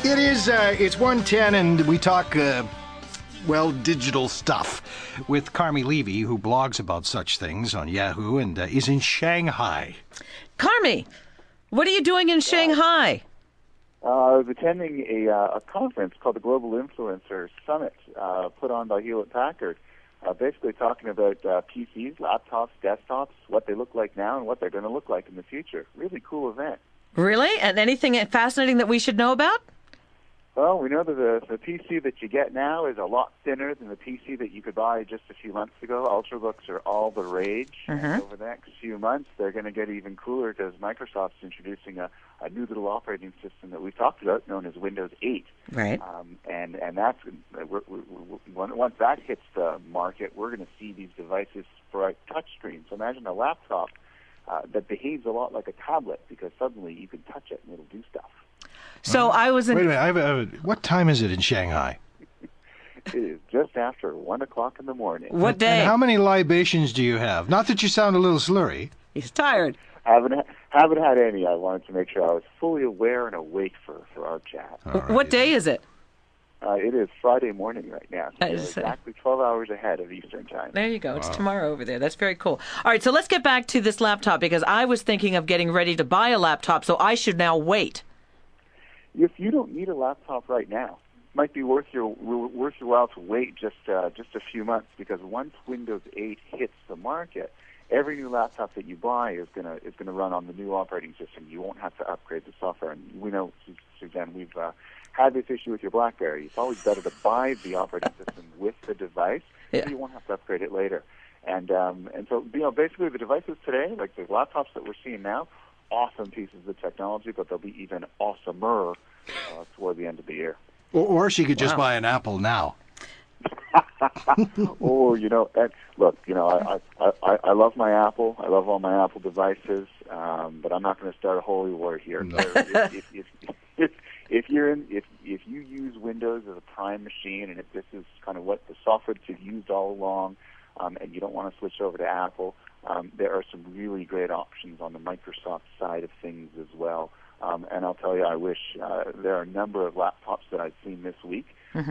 It is, it's 1:10 and we talk, digital stuff with Carmi Levy, who blogs about such things on Yahoo and is in Shanghai. Carmi, what are you doing in Shanghai? I was attending a conference called the Global Influencer Summit, put on by Hewlett-Packard, basically talking about PCs, laptops, desktops, what they look like now and what they're going to look like in the future. Really cool event. Really? And anything fascinating that we should know about? Well, we know that the PC that you get now is a lot thinner than the PC that you could buy just a few months ago. Ultrabooks are all the rage. And over the next few months, they're going to get even cooler because Microsoft's introducing a new little operating system that we've talked about, known as Windows 8. Right. And that's once that hits the market, we're going to see these devices for a touch screen. So imagine a laptop that behaves a lot like a tablet because suddenly you can touch it and it'll do stuff. So I was in... Wait a minute, what time is it in Shanghai? It is just after 1 o'clock in the morning. What day? And how many libations do you have? Not that you sound a little slurry. He's tired. Haven't had any. I wanted to make sure I was fully aware and awake for our chat. Right. What day is it? It is Friday morning right now. So That we're is, exactly 12 hours ahead of Eastern Time. There you go. It's tomorrow over there. That's very cool. All right, so let's get back to this laptop because I was thinking of getting ready to buy a laptop, so I should now wait. If you don't need a laptop right now, it might be worth your while to wait just a few months because once Windows 8 hits the market, every new laptop that you buy is gonna run on the new operating system. You won't have to upgrade the software. And we know, Suzanne, we've had this issue with your BlackBerry. It's always better to buy the operating system with the device, so you won't have to upgrade it later. And so basically the devices today, like the laptops that we're seeing now, awesome pieces of technology, but they'll be even awesomer toward the end of the year. Or she could just buy an Apple now. Oh, and look, I love my Apple. I love all my Apple devices, but I'm not going to start a holy war here. No. If you use Windows as a prime machine, and if this is kind of what the software that you've used all along, and you don't want to switch over to Apple, there are some really great options on the Microsoft side of things as well. And I'll tell you, I wish there are a number of laptops that I've seen this week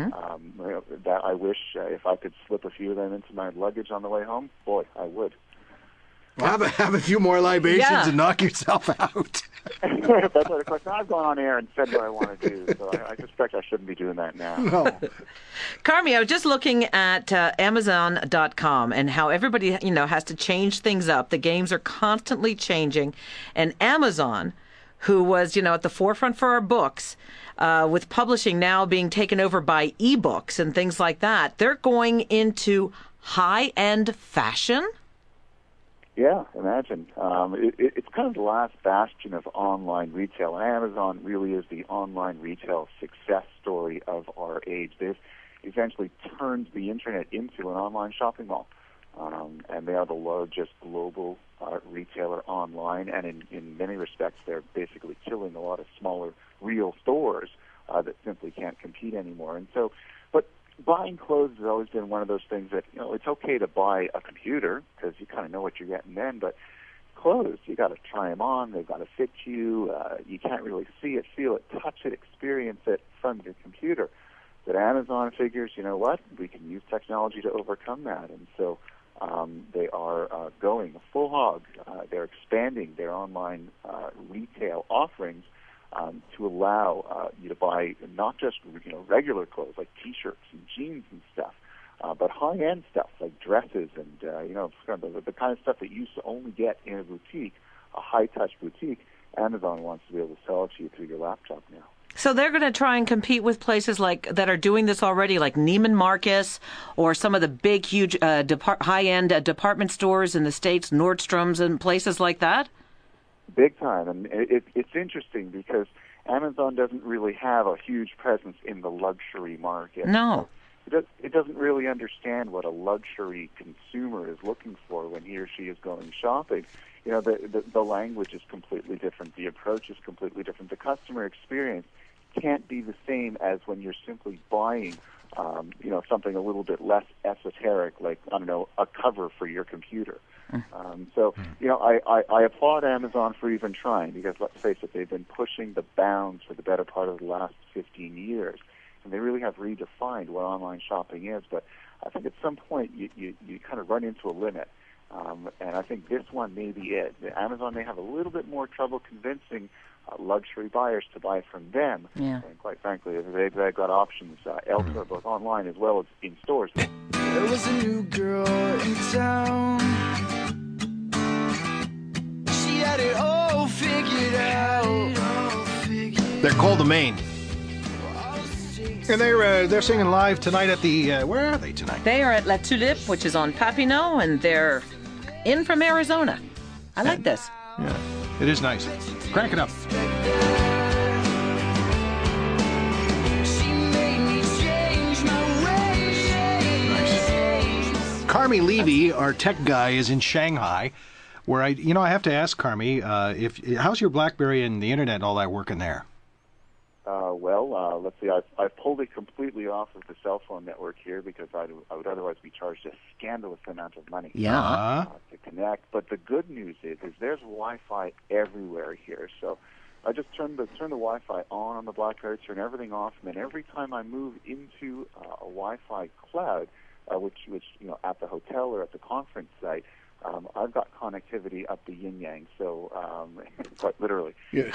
that I wish if I could slip a few of them into my luggage on the way home, boy, I would. Well, have a few more libations and knock yourself out. That's what, of course, I've gone on air and said what I want to do, so I suspect I shouldn't be doing that now. No. Carmi, I was just looking at Amazon.com and how everybody, has to change things up. The games are constantly changing. And Amazon, who was, at the forefront for our books, with publishing now being taken over by ebooks and things like that, they're going into high-end fashion? Yeah, imagine. It's kind of the last bastion of online retail, and Amazon really is the online retail success story of our age. They've essentially turned the internet into an online shopping mall, and they are the largest global retailer online, and in many respects, they're basically killing a lot of smaller real stores that simply can't compete anymore. And so, but buying clothes has always been one of those things that, it's okay to buy a computer because you kind of know what you're getting then, but clothes, you got to try them on, they've got to fit you, you can't really see it, feel it, touch it, experience it from your computer. But Amazon figures, you know what, we can use technology to overcome that, and so they are going full hog. They're expanding their online retail offerings to allow you to buy not just regular clothes like T-shirts and jeans and stuff, but high-end stuff like dresses and the kind of stuff that you used to only get in a boutique, a high-touch boutique. Amazon wants to be able to sell it to you through your laptop now. So they're going to try and compete with places that are doing this already, like Neiman Marcus or some of the big, huge high-end department stores in the States, Nordstrom's and places like that? Big time. And it's interesting because Amazon doesn't really have a huge presence in the luxury market. No. It doesn't really understand what a luxury consumer is looking for when he or she is going shopping. The language is completely different. The approach is completely different. The customer experience can't be the same as when you're simply buying something a little bit less esoteric, like, I don't know, a cover for your computer. I applaud Amazon for even trying, because let's face it, they've been pushing the bounds for the better part of the last 15 years, and they really have redefined what online shopping is. But I think at some point you kind of run into a limit, and I think this one may be it. Amazon may have a little bit more trouble convincing luxury buyers to buy from them. Yeah. And quite frankly, they've got options elsewhere, both online as well as in stores. There was a new girl in town. She had it all figured out. They're called The Maine. And they're singing live tonight at the... where are they tonight? They are at La Tulipe, which is on Papineau, and they're in from Arizona. I like this. Yeah, it is nice. Crank it up. She made me change my ways. Carmi Levy, our tech guy, is in Shanghai, where I have to ask Carmi, how's your BlackBerry and the internet and all that working there? Let's see. I've pulled it completely off of the cell phone network here because I would otherwise be charged a scandalous amount of money Yeah. To connect. But the good news is there's Wi-Fi everywhere here. So I just turn the Wi-Fi on the BlackBerry, turn everything off, and then every time I move into a Wi-Fi cloud, which at the hotel or at the conference site, I've got connectivity up the yin yang, so quite literally. Yeah.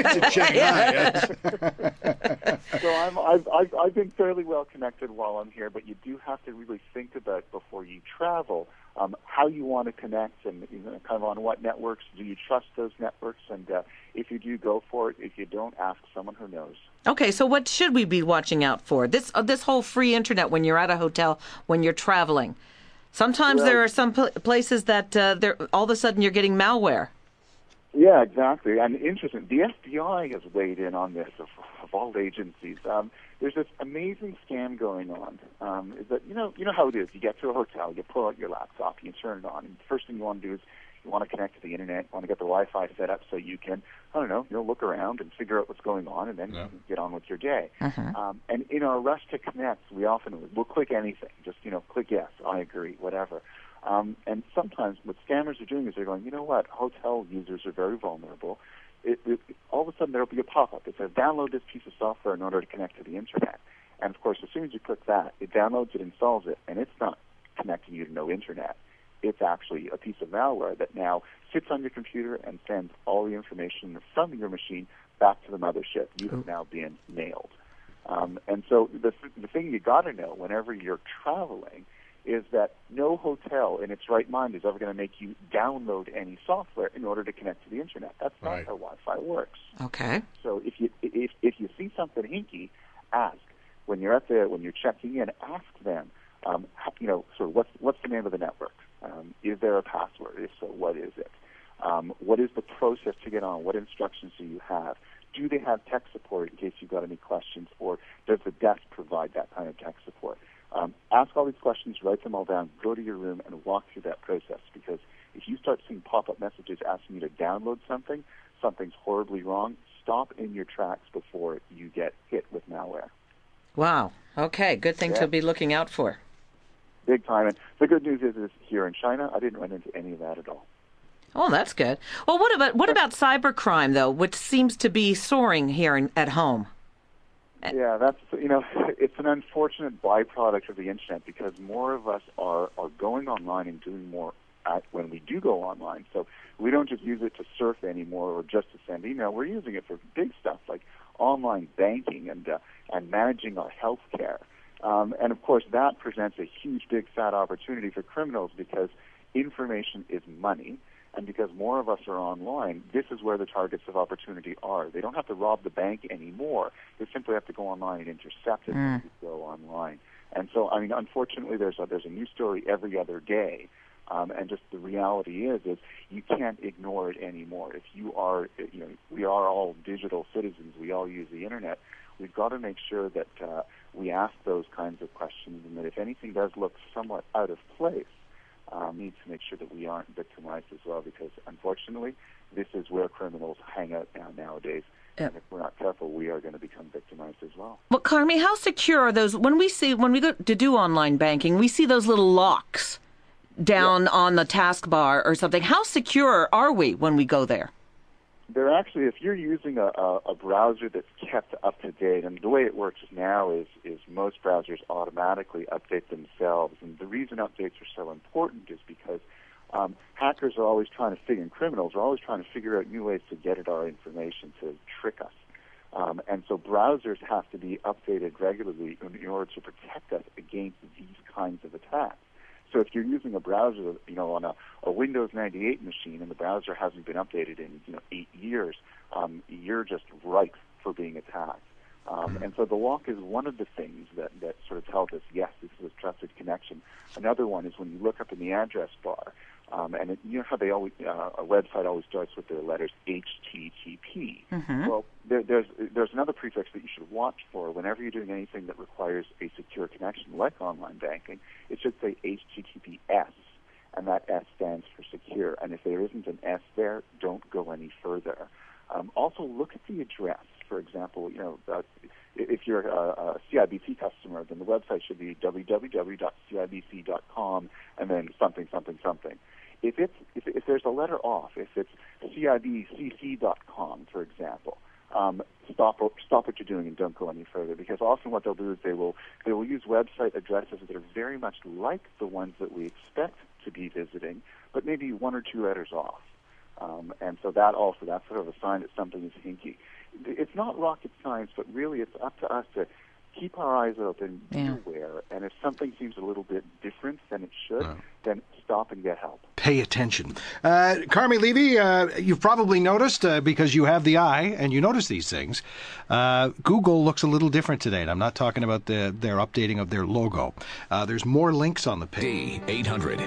So I've been fairly well connected while I'm here, but you do have to really think about before you travel how you want to connect and kind of on what networks. Do you trust those networks? And if you do, go for it. If you don't, ask someone who knows. Okay, so what should we be watching out for? This whole free internet when you're at a hotel, when you're traveling. Sometimes there are some places that all of a sudden you're getting malware. Yeah, exactly. And interesting, the FBI has weighed in on this of all agencies. There's this amazing scam going on. Is that you know how it is? You get to a hotel, you pull out your laptop, you turn it on, and the first thing you want to do is you want to connect to the internet, you want to get the Wi-Fi set up so you can, look around and figure out what's going on, and then you can get on with your day. And in our rush to connect, we often will click anything, just click yes, I agree, whatever. And sometimes what scammers are doing is they're going, you know what, hotel users are very vulnerable. All of a sudden there will be a pop-up that says, download this piece of software in order to connect to the internet. And of course, as soon as you click that, it downloads it, installs it, and it's not connecting you to no internet. It's actually a piece of malware that now sits on your computer and sends all the information from your machine back to the mothership. You have now been nailed. And so the thing you got to know whenever you're traveling is that no hotel in its right mind is ever going to make you download any software in order to connect to the internet. That's not how Wi-Fi works. Okay. So if you see something hinky, ask. When you're checking in, ask them. Sort of what's the name of the network? Is there a password? If so, what is it? What is the process to get on? What instructions do you have? Do they have tech support in case you've got any questions, or does the desk provide that kind of tech support? Ask all these questions, write them all down, go to your room, and walk through that process. Because if you start seeing pop-up messages asking you to download something, something's horribly wrong. Stop in your tracks before you get hit with malware. Wow. Okay. Good thing to be looking out for. Big time. And the good news is here in China, I didn't run into any of that at all. Oh, that's good. Well, what about cybercrime though, which seems to be soaring here at home? Yeah, that's it's an unfortunate byproduct of the internet because more of us are going online and doing more when we do go online. So we don't just use it to surf anymore or just to send email. We're using it for big stuff like online banking and managing our health care. And of course, that presents a huge, big, fat opportunity for criminals because information is money. And because more of us are online, this is where the targets of opportunity are. They don't have to rob the bank anymore. They simply have to go online and intercept it when you go online. And so, unfortunately, there's a new story every other day. And just the reality is you can't ignore it anymore. If you are, we are all digital citizens. We all use the internet. We've got to make sure that we ask those kinds of questions, and that if anything does look somewhat out of place, need to make sure that we aren't victimized as well, because unfortunately, this is where criminals hang out nowadays. And if we're not careful, we are going to become victimized as well. Well, Carmi, how secure are those? When we go to do online banking, we see those little locks down on the taskbar or something. How secure are we when we go there? They're actually, if you're using a browser that's kept up to date, and the way it works now is most browsers automatically update themselves. And the reason updates are so important is because hackers are always trying to figure, and criminals are always trying to figure out new ways to get at our information, to trick us. And so browsers have to be updated regularly in order to protect us against these kinds of attacks. So if you're using a browser, on a Windows 98 machine, and the browser hasn't been updated in 8 years, you're just ripe for being attacked. And so the lock is one of the things that sort of tells us, yes, this is a trusted connection. Another one is when you look up in the address bar, and you know how they always a website always starts with the letters HTTP. Mm-hmm. Well, there's another prefix that you should watch for whenever you're doing anything that requires a secure connection, like online banking. It should say HTTPS, and that S stands for secure. And if there isn't an S there, don't go any further. Also, look at the address. For example, if you're a CIBC customer, then the website should be www.cibc.com and then something, something, something. If there's a letter off, if it's cibcc.com, for example, stop what you're doing and don't go any further, because often what they'll do is they will use website addresses that are very much like the ones that we expect to be visiting, but maybe one or two letters off. And so that's sort of a sign that something is hinky. It's not rocket science, but really it's up to us to keep our eyes open, be aware, and if something seems a little bit different than it should, then stop and get help. Pay attention. Carmi Levy, you've probably noticed, because you have the eye and you notice these things, Google looks a little different today, and I'm not talking about their updating of their logo. There's more links on the page. D800.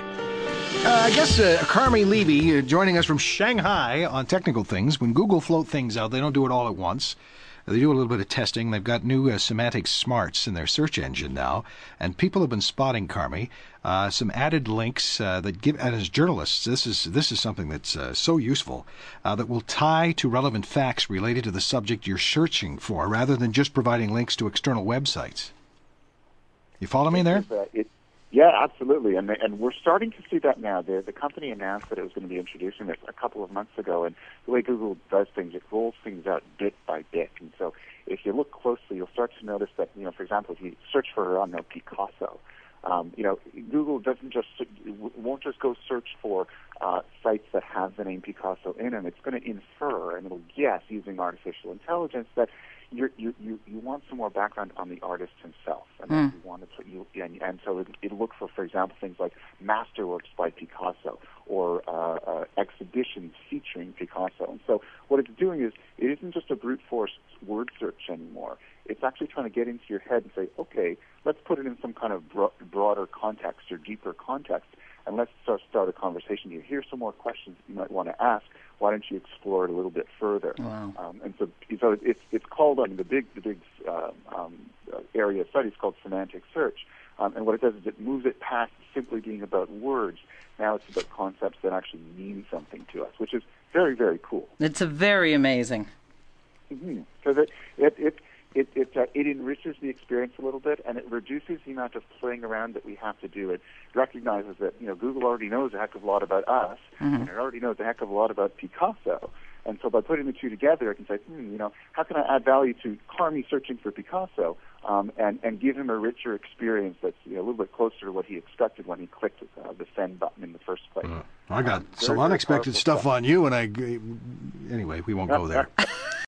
I guess Carmi Levy joining us from Shanghai on technical things. When Google float things out, they don't do it all at once. They do a little bit of testing. They've got new semantic smarts in their search engine now, and people have been spotting, Carmi, some added links that give, and as journalists, this is something that's so useful, that will tie to relevant facts related to the subject you're searching for, rather than just providing links to external websites. You follow me there? Yeah, absolutely, and we're starting to see that now. The company announced that it was going to be introducing this a couple of months ago, and the way Google does things, it rolls things out bit by bit. And so if you look closely, you'll start to notice that, for example, if you search for, Picasso, Google won't just go search for sites that have the name Picasso in them. It's going to infer, and it'll guess using artificial intelligence that you want some more background on the artist himself, and you want to put and so it'll look for example, things like masterworks by Picasso or exhibitions featuring Picasso. And so what it's doing is it isn't just a brute force word search anymore. It's actually trying to get into your head and say, okay, let's put it in some kind of broader context or deeper context, and let's start a conversation here. Here's some more questions that you might want to ask. Why don't you explore it a little bit further? Wow. And so it's called, the big area of study is called semantic search. And what it does is it moves it past simply being about words. Now it's about concepts that actually mean something to us, which is very, very cool. It's very amazing. Mm-hmm. So that it enriches the experience a little bit, and it reduces the amount of playing around that we have to do. It recognizes that Google already knows a heck of a lot about us, and it already knows a heck of a lot about Picasso. And so by putting the two together, it can say, how can I add value to Carmi searching for Picasso, and give him a richer experience that's a little bit closer to what he expected when he clicked the send button in the first place. I got some unexpected stuff on you, and anyway, we won't go there.